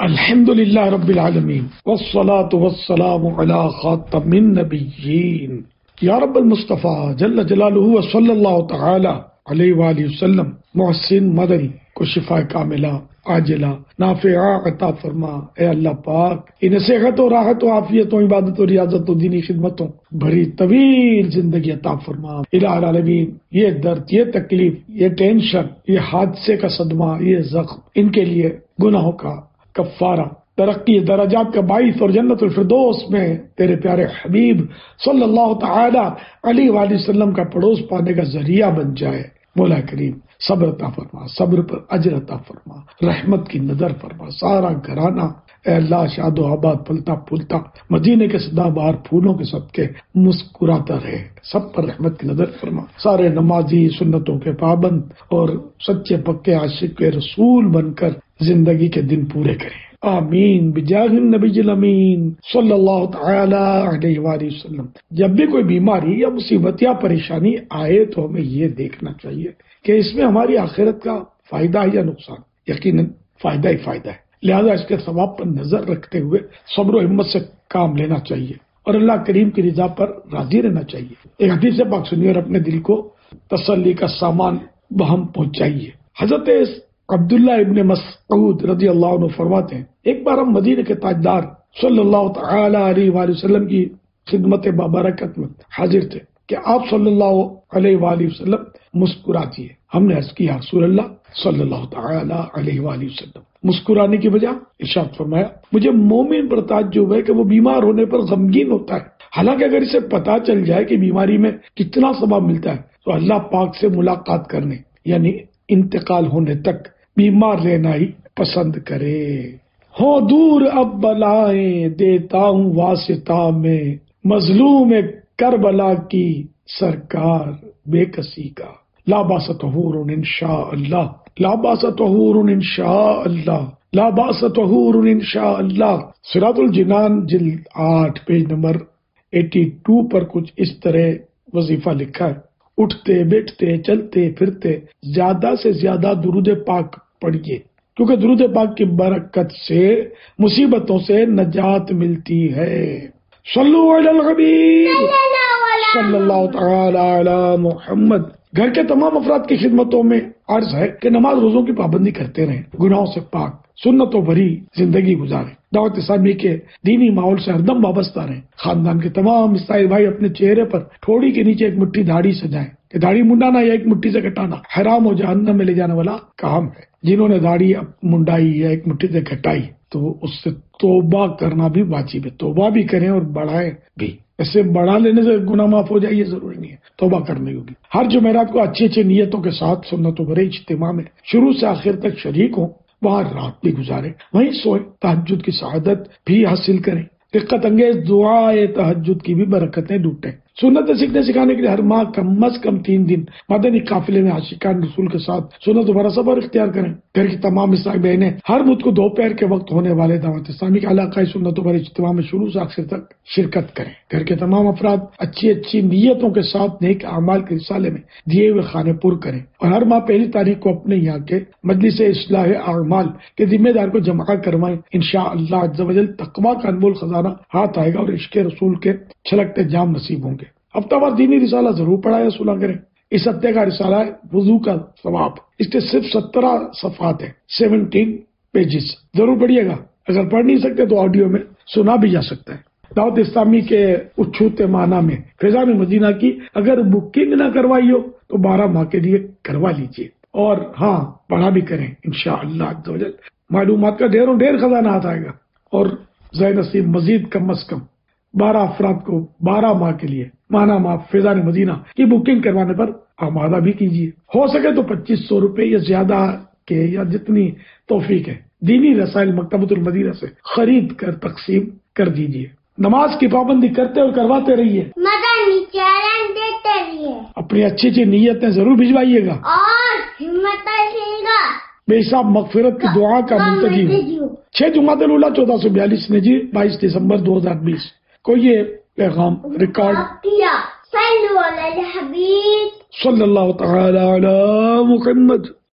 الحمدللہ رب العالمین والصلاة والسلام علی خاتم النبیین یا رب المصطفیٰ جل جلالہ وصلی اللہ تعالی علیہ وآلہ وسلم محسن مدنی کو شفا کاملہ عاجلہ نافعہ عطا فرما۔ اے اللہ پاک انہیں صحت و راحت و عافیت و عبادت و ریاضت و دینی خدمتوں بھری طویل زندگی عطا فرما۔ الہ العالمین یہ درد، یہ تکلیف، یہ ٹینشن، یہ حادثے کا صدمہ، یہ زخم، ان کے لیے گناہوں کا کفارہ، ترقی درجات کا باعث اور جنت الفردوس میں تیرے پیارے حبیب صلی اللہ تعالی علیہ وآلہ وسلم کا پڑوس پانے کا ذریعہ بن جائے۔ مولا کریم صبر عطا فرما، صبر پر اجر عطا فرما، رحمت کی نظر فرما۔ سارا گھرانہ اے اللہ شاد و آباد پلتا پھولتا مدینے کے سدا بہار پھولوں کے صدقے مسکراتا رہے، سب پر رحمت کی نظر فرما۔ سارے نمازی سنتوں کے پابند اور سچے پکے عاشق کے رسول بن کر زندگی کے دن پورے کریں، آمین بجاہ النبی الامین صلی اللہ تعالی علیہ وآلہ وسلم۔ جب بھی کوئی بیماری یا مصیبت یا پریشانی آئے تو ہمیں یہ دیکھنا چاہیے کہ اس میں ہماری آخرت کا فائدہ ہے یا نقصان۔ یقیناً فائدہ ہی فائدہ ہے، لہذا اس کے ثواب پر نظر رکھتے ہوئے صبر و ہمت سے کام لینا چاہیے اور اللہ کریم کی رضا پر راضی رہنا چاہیے۔ ایک حدیث پاک سنیے اور اپنے دل کو تسلی کا سامان بہم پہنچائیے۔ حضرت عبداللہ ابن مسعود رضی اللہ عنہ فرماتے ہیں، ایک بار ہم مدینہ کے تاجدار صلی اللہ تعالی علیہ وآلہ وسلم کی خدمت بابرکت میں حاضر تھے کہ آپ صلی اللہ علیہ وآلہ وسلم مسکرا دیے۔ ہم نے عرض کیا رسول اللہ صلی اللہ تعالی علیہ وآلہ وسلم مسکرانے کی وجہ؟ ارشاد فرمایا، مجھے مومن پر تعجب ہے کہ وہ بیمار ہونے پر غمگین ہوتا ہے، حالانکہ اگر اسے پتا چل جائے کہ بیماری میں کتنا ثواب ملتا ہے تو اللہ پاک سے ملاقات کرنے یعنی انتقال ہونے تک بیمار رہنا ہی پسند کرے۔ ہو دور اب بلائیں دیتا ہوں واسطہ میں، مظلوم کربلا کی سرکار بے کسی کا، لا باس طہور انشاء اللہ، لا باس طہور انشاء اللہ، لا باس طہور انشاء اللہ۔ صراط الجنان جلد 8 پیج نمبر 82 پر کچھ اس طرح وظیفہ لکھا ہے، اٹھتے بیٹھتے چلتے پھرتے زیادہ سے زیادہ درود پاک پڑھیے، کیونکہ درود پاک کی برکت سے مصیبتوں سے نجات ملتی ہے۔ صلو علی الحبیب صلی اللہ تعالی علی محمد۔ گھر کے تمام افراد کی خدمتوں میں عرض ہے کہ نماز روزوں کی پابندی کرتے رہیں، گناہوں سے پاک سنتوں بھری زندگی گزاریں، دعوت اسلامی کے دینی ماحول سے ہردم وابستہ رہیں۔ خاندان کے تمام عیسائی بھائی اپنے چہرے پر ٹھوڑی کے نیچے ایک مٹھی داڑھی سجائیں کہ داڑھی منڈانا یا ایک مٹھی سے کٹانا حرام و جہنم میں لے جانے والا کام ہے۔ جنہوں نے داڑھی منڈائی یا ایک مٹھی سے کٹائی تو اس سے توبہ کرنا بھی واجب ہے، توبہ بھی کریں اور بڑھائیں بھی۔ ایسے بڑھا لینے سے گناہ معاف ہو جائے یہ ضروری نہیں ہے، توبہ کرنی ہوگی۔ ہر جمعرات کو اچھی اچھی نیتوں کے ساتھ سنتوں بھرے اجتماع میں شروع سے آخر تک شریک ہوں، وہاں رات بھی گزاریں، وہیں سوئیں، تہجد کی سعادت بھی حاصل کریں، دقت انگیز دعائے تہجد کی بھی برکتیں لوٹیں۔ سنت سیکھنے سکھانے کے لیے ہر ماہ کم از کم 3 دن مدنی قافلے میں عاشقان رسول کے ساتھ سنت بھرا سفر اختیار کریں۔ گھر کی تمام عیسائی بہنیں ہر بدھ کو دوپہر کے وقت ہونے والے دعوت اسلامی کے علاقائی سنتوں بھرے اجتماع میں شروع سے آخر تک شرکت کریں۔ گھر کے تمام افراد اچھی اچھی نیتوں کے ساتھ نیک اعمال کے رسالے میں دیے ہوئے خانے پر کریں اور ہر ماہ 1 تاریخ کو اپنے یہاں کے مجلس اصلاح اعمال کے ذمہ دار کو جمع کروائیں۔ انشاءاللہ عز و جل تقویٰ کا انمول خزانہ ہاتھ آئے گا اور عشق رسول کے چھلکتے جام نصیب ہوں گے۔ ہفتہ وار دینی رسالہ ضرور پڑھایا سنا کریں۔ اس ہفتے کا رسالہ ہے وضو کا ثواب، اس کے صرف 17 صفحات ہیں، 17 پیجز، ضرور پڑھیے گا۔ اگر پڑھ نہیں سکتے تو آڈیو میں سنا بھی جا سکتا ہے۔ دعوت اسلامی کے اچھوتے معنی میں فیضان مدینہ کی اگر بکنگ نہ کروائی ہو تو 12 ماہ کے لیے کروا لیجیے، اور ہاں پڑھا بھی کریں انشاءاللہ عز و جل۔ معلومات کا ڈھیر خزانہ ہاتھ آئے گا، اور ذہن نصیب مزید کم از کم 12 افراد کو 12 ماہ کے لیے مانا ماہ فیضان مدینہ کی بکنگ کروانے پر آمادہ بھی کیجیے۔ ہو سکے تو 2500 روپے یا زیادہ کے یا جتنی توفیق ہے دینی رسائل مکتبۃ المدینہ سے خرید کر تقسیم کر دیجیے۔ نماز کی پابندی کرتے اور کرواتے رہیے، مدنی چینل دیتے رہیے، اپنی اچھی اچھی نیتیں ضرور بھجوائیے گا اور ہمت رکھیے گا، بے حساب مغفرت کی دعا کا منتظر ہوں۔ 6 جمادی الاولیٰ 1442 نے 22 دسمبر 2020 کو یہ پیغام ریکارڈ کیا۔ صلو علی الحبیب صلی اللہ تعالی علی محمد۔